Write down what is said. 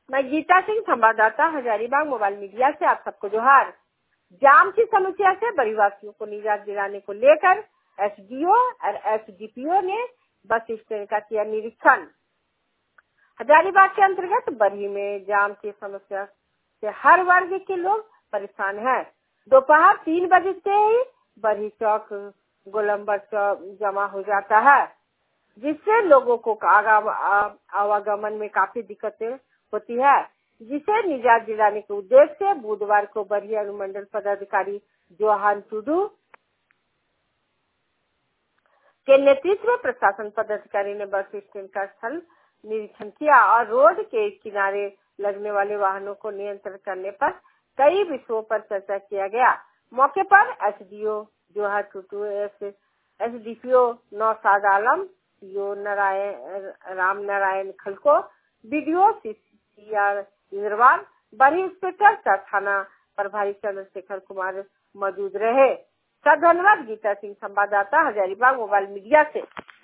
मैं गीता सिंह, संवाददाता, Hazaribagh mobile media से आप सबको जोहार। जाम की समस्या से बरी वासियों को निजात दिलाने को लेकर एसडीओ और एसडीपीओ ने बस स्टैंड का किया निरीक्षण। हजारीबाग के अंतर्गत बरही में जाम की समस्या से हर वर्ग के लोग परेशान हैं। दोपहर 3 बजे से ही बरही चौक गोलंबर चौक जमा हो जाता है, जिससे लोगों को आवागमन में काफी दिक्कतें होती है, जिसे निजात दिलाने के उद्देश्य से बुधवार को बरही अनुमंडल पदाधिकारी जोहान टुडू के नेतृत्व में प्रशासन पदाधिकारी ने बस स्टैंड का स्थल निरीक्षण किया और रोड के किनारे लगने वाले वाहनों को नियंत्रण करने पर कई विषयों पर चर्चा किया गया। मौके पर S D O Johar Tudu, S D P O Naushad Alam, C O Ram Narayan खलको, B D O C R Indrawal, Barhi inspector का थाना प्रभारी चंद्रशेखर कुमार मौजूद रहे। धन्यवाद। गीता सिंह, संवाददाता, हजारीबाग मोबाइल मीडिया से।